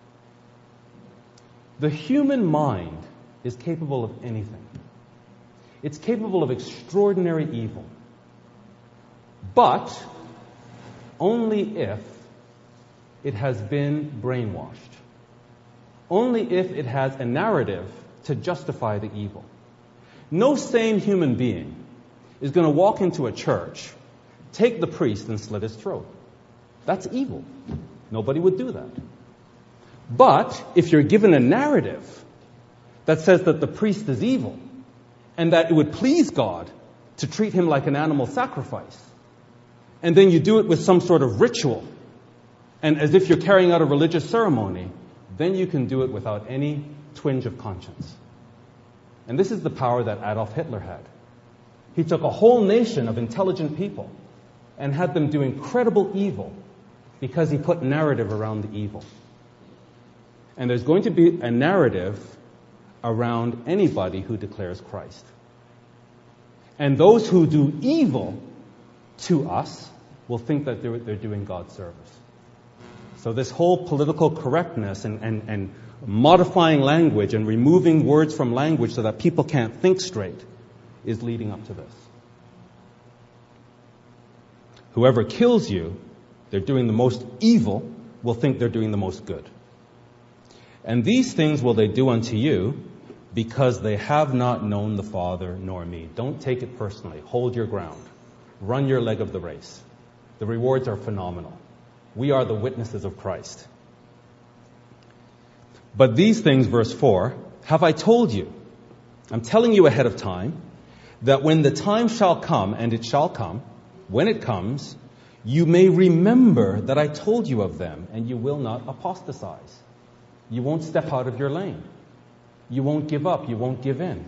S1: The human mind is capable of anything. It's capable of extraordinary evil. But only if it has been brainwashed. Only if it has a narrative to justify the evil. No sane human being is going to walk into a church, take the priest and slit his throat. That's evil. Nobody would do that. But if you're given a narrative that says that the priest is evil and that it would please God to treat him like an animal sacrifice, and then you do it with some sort of ritual and as if you're carrying out a religious ceremony, then you can do it without any twinge of conscience. And this is the power that Adolf Hitler had. He took a whole nation of intelligent people and had them do incredible evil because he put narrative around the evil. And there's going to be a narrative around anybody who declares Christ. And those who do evil to us will think that they're, they're doing God's service. So this whole political correctness and, and, and modifying language and removing words from language so that people can't think straight is leading up to this. Whoever kills you, they're doing the most evil, will think they're doing the most good. And these things will they do unto you, because they have not known the Father nor me. Don't take it personally. Hold your ground. Run your leg of the race. The rewards are phenomenal. We are the witnesses of Christ. But these things, verse four, have I told you. I'm telling you ahead of time, that when the time shall come, and it shall come, when it comes, you may remember that I told you of them, and you will not apostatize. You won't step out of your lane. You won't give up. You won't give in.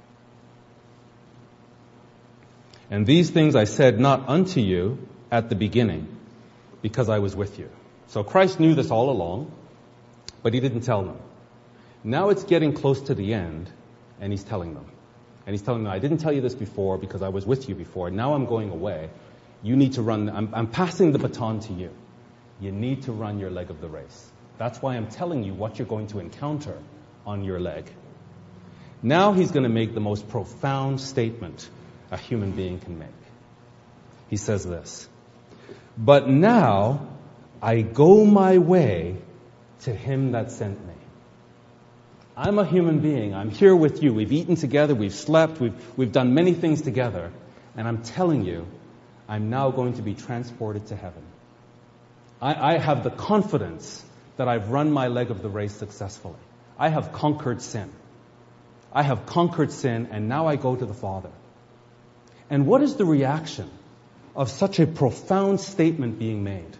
S1: And these things I said not unto you at the beginning, because I was with you. So Christ knew this all along, but he didn't tell them. Now it's getting close to the end, and he's telling them. And he's telling them, I didn't tell you this before because I was with you before. Now I'm going away. You need to run. I'm, I'm passing the baton to you. You need to run your leg of the race. That's why I'm telling you what you're going to encounter on your leg. Now he's going to make the most profound statement a human being can make. He says this, but now I go my way to him that sent me. I'm a human being. I'm here with you. We've eaten together. We've slept. We've, we've done many things together. And I'm telling you, I'm now going to be transported to heaven. I, I have the confidence that I've run my leg of the race successfully. I have conquered sin. I have conquered sin, and now I go to the Father. And what is the reaction of such a profound statement being made?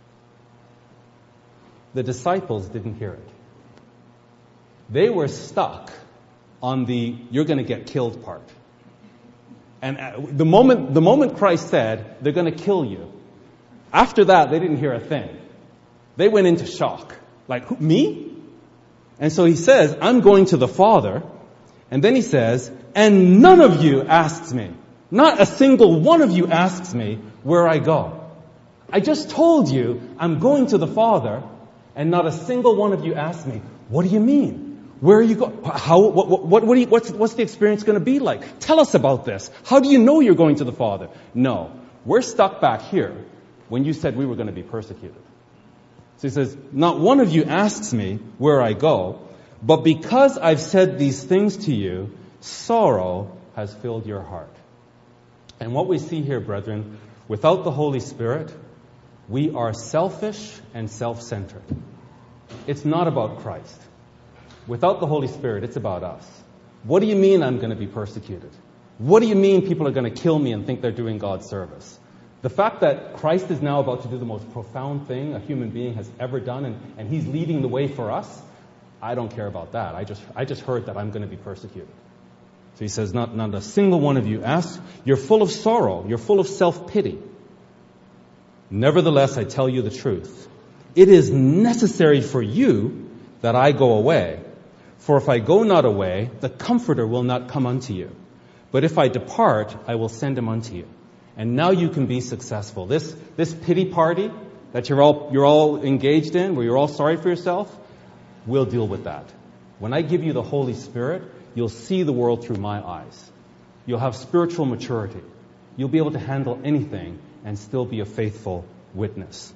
S1: The disciples didn't hear it. They were stuck on the you're going to get killed part. And the moment, the moment Christ said, they're going to kill you, after that, they didn't hear a thing. They went into shock. Like, who, me? And so he says, I'm going to the Father. And then he says, and none of you asks me. Not a single one of you asks me where I go. I just told you I'm going to the Father, and not a single one of you asked me, what do you mean? Where are you going? How, what, what, what, what do you, what's, what's the experience going to be like? Tell us about this. How do you know you're going to the Father? No. We're stuck back here when you said we were going to be persecuted. So he says, not one of you asks me where I go, but because I've said these things to you, sorrow has filled your heart. And what we see here, brethren, without the Holy Spirit, we are selfish and self-centered. It's not about Christ. Without the Holy Spirit, it's about us. What do you mean I'm going to be persecuted? What do you mean people are going to kill me and think they're doing God's service? The fact that Christ is now about to do the most profound thing a human being has ever done, and, and he's leading the way for us, I don't care about that. I just I just heard that I'm going to be persecuted. So he says, not, not a single one of you asks. You're full of sorrow. You're full of self-pity. Nevertheless, I tell you the truth. It is necessary for you that I go away. For if I go not away, the Comforter will not come unto you. But if I depart, I will send him unto you. And now you can be successful. This this pity party that you're all you're all engaged in, where you're all sorry for yourself, we'll deal with that. When I give you the Holy Spirit, you'll see the world through my eyes. You'll have spiritual maturity. You'll be able to handle anything and still be a faithful witness.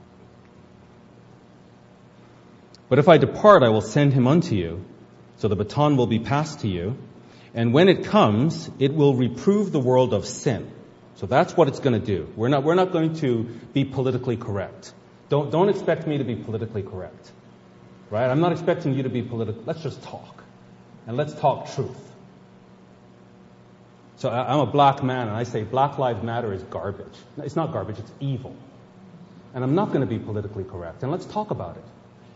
S1: But if I depart, I will send him unto you. So the baton will be passed to you. And when it comes, it will reprove the world of sin. So that's what it's going to do. We're not, we're not going to be politically correct. Don't, don't expect me to be politically correct. Right? I'm not expecting you to be political. Let's just talk. And let's talk truth. So I'm a black man, and I say Black Lives Matter is garbage. It's not garbage, it's evil. And I'm not going to be politically correct. And let's talk about it.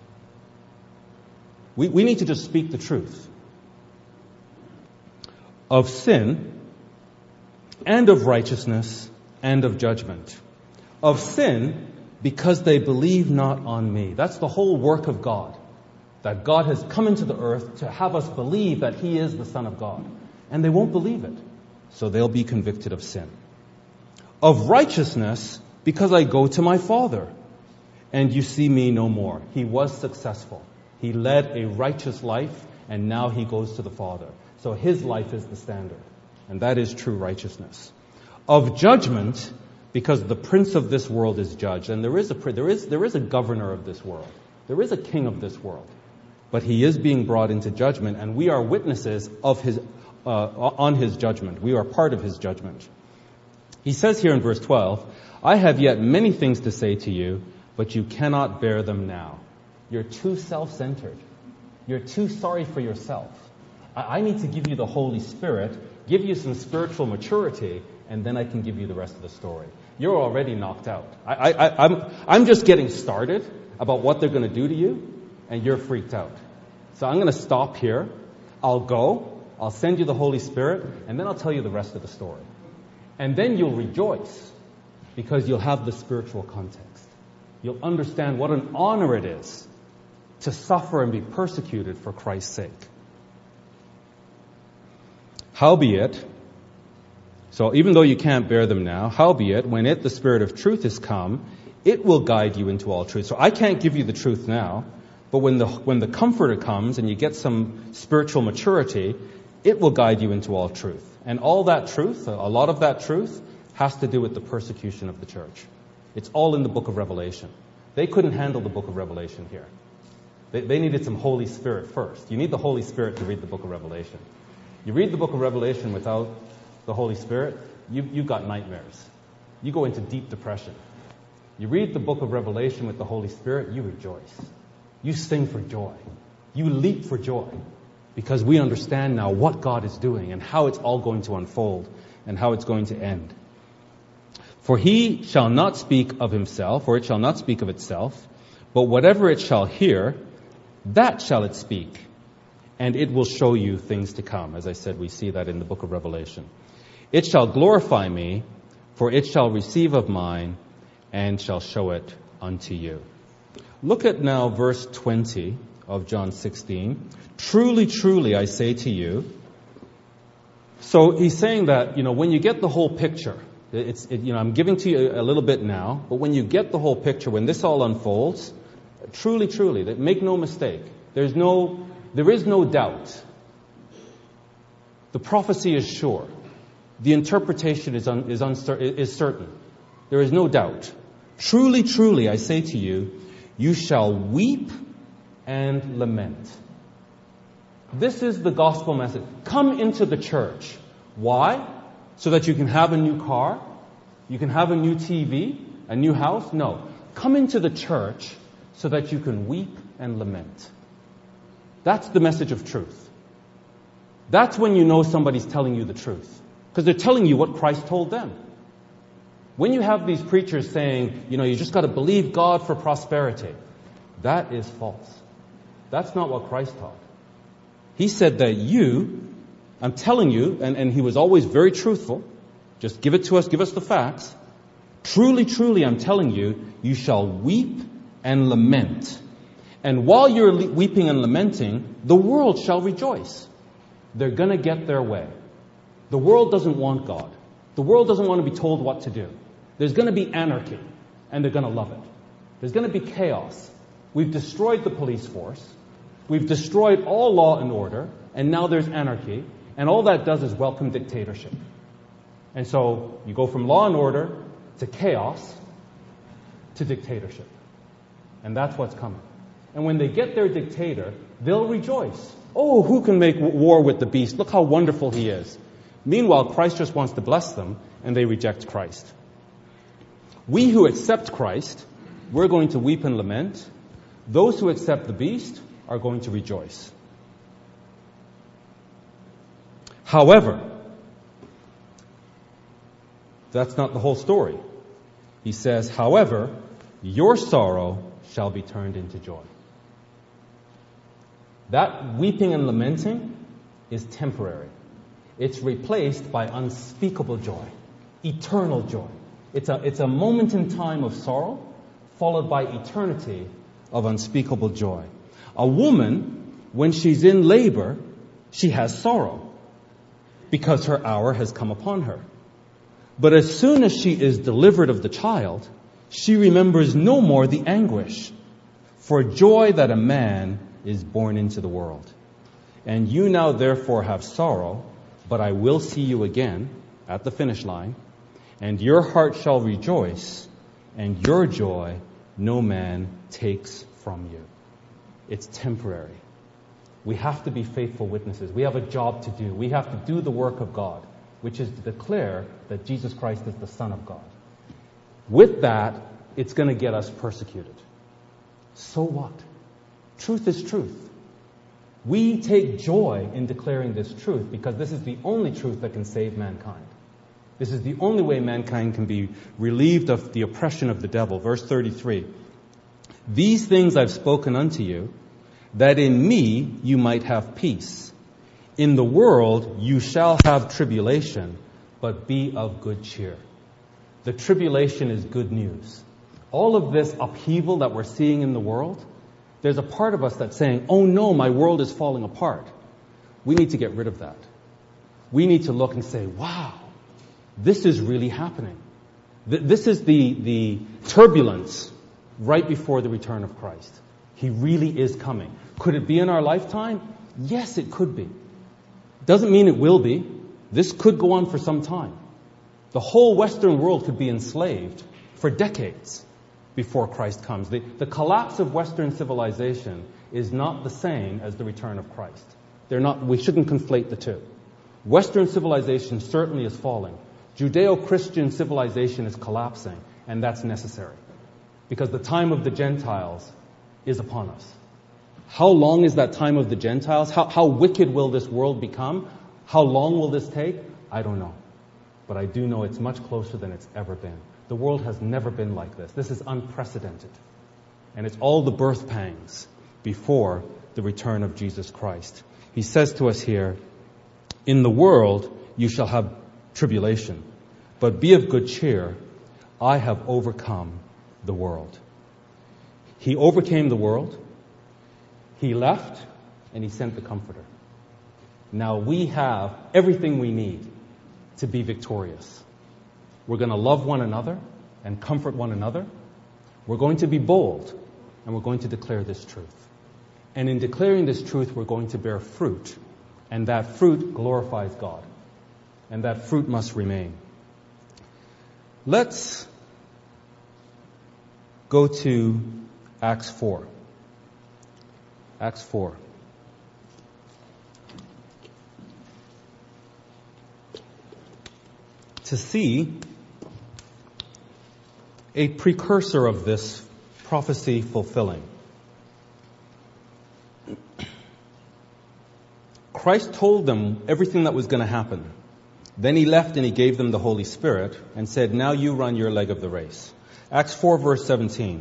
S1: We, we need to just speak the truth. Of sin, and of righteousness, and of judgment. Of sin, because they believe not on me. That's the whole work of God. That God has come into the earth to have us believe that he is the Son of God. And they won't believe it. So they'll be convicted of sin. Of righteousness, because I go to my Father, and you see me no more. He was successful. He led a righteous life, and now he goes to the Father. So his life is the standard, and that is true righteousness. Of judgment, because the prince of this world is judged, and there is a there is there is a governor of this world. There is a king of this world, but he is being brought into judgment, and we are witnesses of his uh, on his judgment. We are part of his judgment. He says here in verse twelve, I have yet many things to say to you, but you cannot bear them now. You're too self-centered. You're too sorry for yourself. I, I need to give you the Holy Spirit, give you some spiritual maturity, and then I can give you the rest of the story. You're already knocked out. I, I, I'm, I'm just getting started about what they're going to do to you, and you're freaked out. So I'm going to stop here. I'll go. I'll send you the Holy Spirit, and then I'll tell you the rest of the story. And then you'll rejoice because you'll have the spiritual context. You'll understand what an honor it is to suffer and be persecuted for Christ's sake. Howbeit, so even though you can't bear them now, howbeit, when it, the Spirit of truth, is come, it will guide you into all truth. So I can't give you the truth now, but when the when the Comforter comes and you get some spiritual maturity, it will guide you into all truth. And all that truth, a lot of that truth, has to do with the persecution of the church. It's all in the book of Revelation. They couldn't handle the book of Revelation here. They, they needed some Holy Spirit first. You need the Holy Spirit to read the book of Revelation. You read the book of Revelation without the Holy Spirit, you, you've got nightmares. You go into deep depression. You read the book of Revelation with the Holy Spirit, you rejoice. You sing for joy. You leap for joy. Because we understand now what God is doing and how it's all going to unfold and how it's going to end. For he shall not speak of himself, or it shall not speak of itself, but whatever it shall hear, that shall it speak, and it will show you things to come. As I said, we see that in the book of Revelation. It shall glorify me, for it shall receive of mine, and shall show it unto you. Look at now verse twenty of John sixteen. Truly, truly, I say to you. So he's saying that, you know, when you get the whole picture, it's, it, you know, I'm giving to you a little bit now, but when you get the whole picture, when this all unfolds, truly, truly, make no mistake, there's no, there is no doubt. The prophecy is sure. The interpretation is un, is, uncer- is certain. There is no doubt. Truly, truly, I say to you, you shall weep and lament. This is the gospel message. Come into the church. Why? So that you can have a new car? You can have a new T V? A new house? No. Come into the church so that you can weep and lament. That's the message of truth. That's when you know somebody's telling you the truth. Because they're telling you what Christ told them. When you have these preachers saying, you know, you just got to believe God for prosperity, that is false. That's not what Christ taught. He said that you, I'm telling you, and, and he was always very truthful, just give it to us, give us the facts. Truly, truly, I'm telling you, you shall weep and lament. And while you're le- weeping and lamenting, the world shall rejoice. They're going to get their way. The world doesn't want God. The world doesn't want to be told what to do. There's going to be anarchy, and they're going to love it. There's going to be chaos. We've destroyed the police force. We've destroyed all law and order, and now there's anarchy, and all that does is welcome dictatorship. And so you go from law and order to chaos to dictatorship. And that's what's coming. And when they get their dictator, they'll rejoice. Oh, who can make war with the beast? Look how wonderful he is. Meanwhile, Christ just wants to bless them, and they reject Christ. We who accept Christ, we're going to weep and lament. Those who accept the beast are going to rejoice. However, that's not the whole story. He says, however, your sorrow shall be turned into joy. That weeping and lamenting is temporary. It's replaced by unspeakable joy, eternal joy. It's a, it's a moment in time of sorrow, followed by eternity of unspeakable joy. A woman, when she's in labor, she has sorrow because her hour has come upon her. But as soon as she is delivered of the child, she remembers no more the anguish for joy that a man is born into the world. And you now therefore have sorrow, but I will see you again at the finish line, and your heart shall rejoice, and your joy no man takes from you. It's temporary. We have to be faithful witnesses. We have a job to do. We have to do the work of God, which is to declare that Jesus Christ is the Son of God. With that, it's going to get us persecuted. So what? Truth is truth. We take joy in declaring this truth because this is the only truth that can save mankind. This is the only way mankind can be relieved of the oppression of the devil. Verse thirty-three. These things I've spoken unto you, that in me you might have peace. In the world you shall have tribulation, but be of good cheer. The tribulation is good news. All of this upheaval that we're seeing in the world, there's a part of us that's saying, oh no, my world is falling apart. We need to get rid of that. We need to look and say, wow, this is really happening. This is the, the turbulence right before the return of Christ. He really is coming. Could it be in our lifetime? Yes, it could be. Doesn't mean it will be. This could go on for some time. The whole Western world could be enslaved for decades before Christ comes. The, the collapse of Western civilization is not the same as the return of Christ. They're not. We shouldn't conflate the two. Western civilization certainly is falling. Judeo-Christian civilization is collapsing, and that's necessary because the time of the Gentiles is upon us. How long is that time of the Gentiles? How, how wicked will this world become? How long will this take? I don't know. But I do know it's much closer than it's ever been. The world has never been like this. This is unprecedented. And it's all the birth pangs before the return of Jesus Christ. He says to us here, in the world you shall have tribulation, but be of good cheer. I have overcome the world. He overcame the world. He left and he sent the Comforter. Now we have everything we need to be victorious. We're going to love one another and comfort one another. We're going to be bold and we're going to declare this truth. And in declaring this truth, we're going to bear fruit. And that fruit glorifies God. And that fruit must remain. Let's go to Acts four. Acts four. To see a precursor of this prophecy fulfilling. Christ told them everything that was going to happen. Then he left and he gave them the Holy Spirit and said, now you run your leg of the race. Acts four verse seventeen.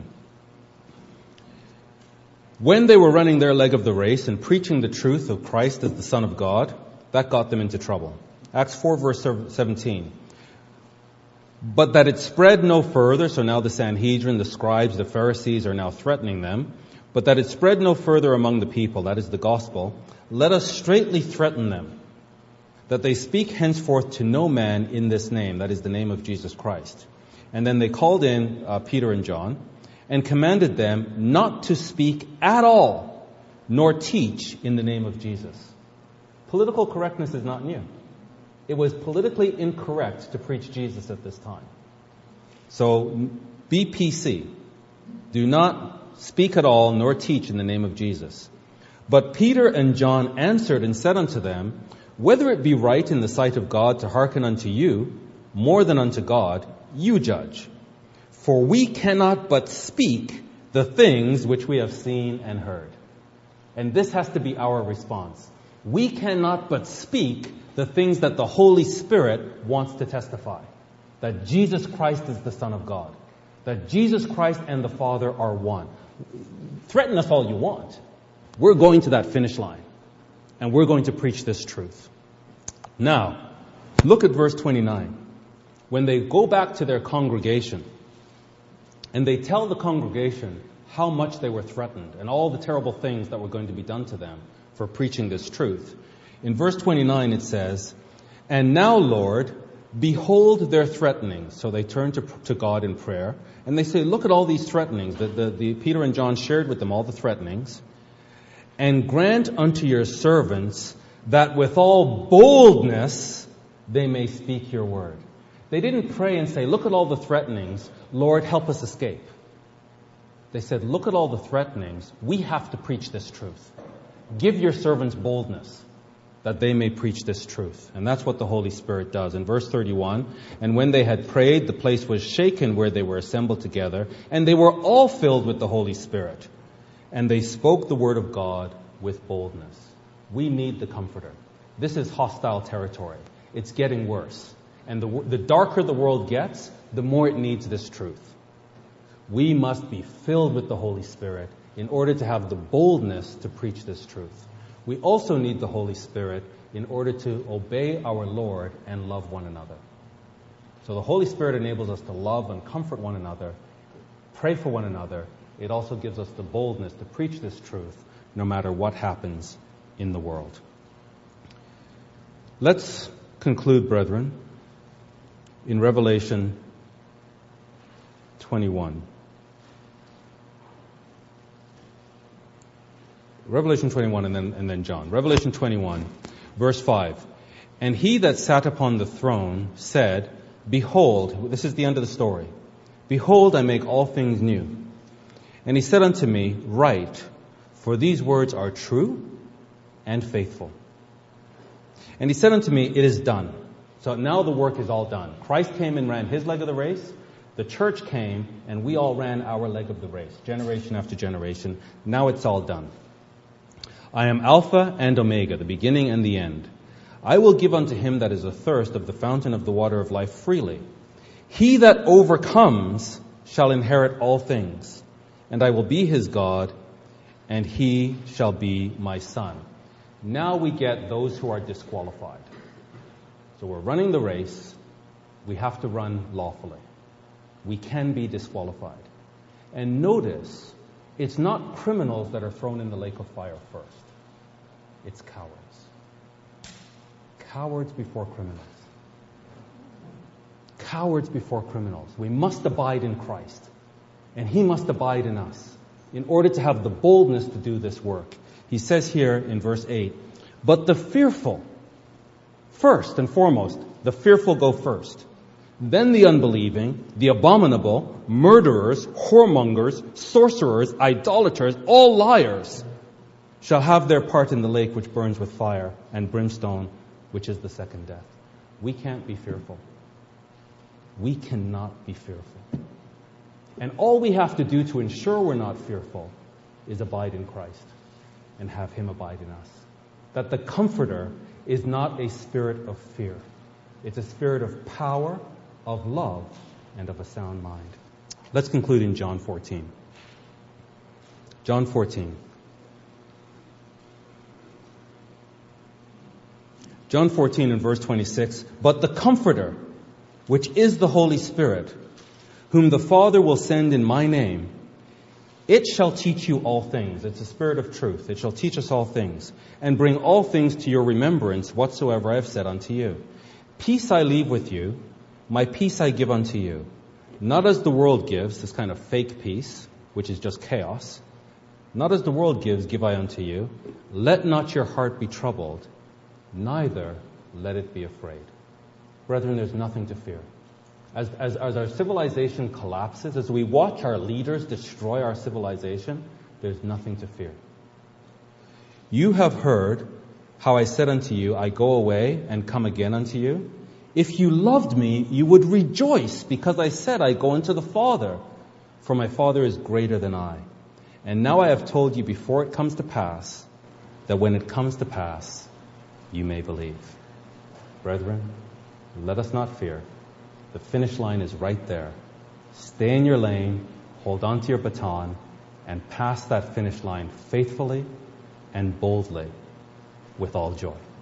S1: When they were running their leg of the race and preaching the truth of Christ as the Son of God, that got them into trouble. Acts four verse seventeen. But that it spread no further, so now the Sanhedrin, the scribes, the Pharisees are now threatening them, but that it spread no further among the people, that is the gospel, let us straitly threaten them, that they speak henceforth to no man in this name, that is the name of Jesus Christ. And then they called in uh, Peter and John, and commanded them not to speak at all, nor teach in the name of Jesus. Political correctness is not new. It was politically incorrect to preach Jesus at this time. So be P C. Do not speak at all, nor teach in the name of Jesus. But Peter and John answered and said unto them, whether it be right in the sight of God to hearken unto you more than unto God, you judge. For we cannot but speak the things which we have seen and heard. And this has to be our response. We cannot but speak the things that the Holy Spirit wants to testify. That Jesus Christ is the Son of God. That Jesus Christ and the Father are one. Threaten us all you want. We're going to that finish line. And we're going to preach this truth. Now, look at verse twenty-nine. When they go back to their congregation, and they tell the congregation how much they were threatened, and all the terrible things that were going to be done to them for preaching this truth. In verse twenty-nine it says, and now, Lord, Behold their threatenings. So they turn to, to God in prayer, and they say, look at all these threatenings. The, the, the, Peter and John shared with them all the threatenings. And grant unto your servants that with all boldness they may speak your word. They didn't pray and say, look at all the threatenings. Lord, help us escape. They said, look at all the threatenings. We have to preach this truth. Give your servants boldness that they may preach this truth. And that's what the Holy Spirit does. In verse thirty-one, and when they had prayed, the place was shaken where they were assembled together, and they were all filled with the Holy Spirit. And they spoke the word of God with boldness. We need the Comforter. This is hostile territory. It's getting worse. And the, the darker the world gets, the more it needs this truth. We must be filled with the Holy Spirit in order to have the boldness to preach this truth. We also need the Holy Spirit in order to obey our Lord and love one another. So the Holy Spirit enables us to love and comfort one another, pray for one another. It also gives us the boldness to preach this truth no matter what happens in the world. Let's conclude, brethren, in Revelation twenty-one. Revelation twenty-one and then, and then John. Revelation twenty-one, verse five. And he that sat upon the throne said, behold, this is the end of the story. Behold, I make all things new. And he said unto me, write, for these words are true and faithful. And he said unto me, it is done. So now the work is all done. Christ came and ran his leg of the race. The church came and we all ran our leg of the race, generation after generation. Now it's all done. I am Alpha and Omega, the beginning and the end. I will give unto him that is athirst of the fountain of the water of life freely. He that overcomes shall inherit all things, and I will be his God, and he shall be my son. Now we get those who are disqualified. So we're running the race. We have to run lawfully. We can be disqualified. And notice, it's not criminals that are thrown in the lake of fire first. It's cowards. Cowards before criminals. Cowards before criminals. We must abide in Christ. And he must abide in us in order to have the boldness to do this work. He says here in verse eight, but the fearful, first and foremost, the fearful go first. Then the unbelieving, the abominable, murderers, whoremongers, sorcerers, idolaters, all liars, shall have their part in the lake which burns with fire and brimstone, which is the second death. We can't be fearful. We cannot be fearful. And all we have to do to ensure we're not fearful is abide in Christ and have him abide in us. That the Comforter is not a spirit of fear. It's a spirit of power, of love, and of a sound mind. Let's conclude in John fourteen. John fourteen. John fourteen and verse twenty-six, but the Comforter, which is the Holy Spirit, whom the Father will send in my name, it shall teach you all things. It's a spirit of truth. It shall teach us all things, and bring all things to your remembrance whatsoever I have said unto you. Peace I leave with you, my peace I give unto you. Not as the world gives, this kind of fake peace, which is just chaos. Not as the world gives, give I unto you. Let not your heart be troubled, neither let it be afraid. Brethren, there's nothing to fear. As, as, as our civilization collapses, as we watch our leaders destroy our civilization, there's nothing to fear. You have heard how I said unto you, I go away and come again unto you. If you loved me, you would rejoice, because I said, I go unto the Father, for my Father is greater than I. And now I have told you before it comes to pass, that when it comes to pass, you may believe. Brethren, let us not fear. The finish line is right there. Stay in your lane, hold on to your baton, and pass that finish line faithfully and boldly with all joy.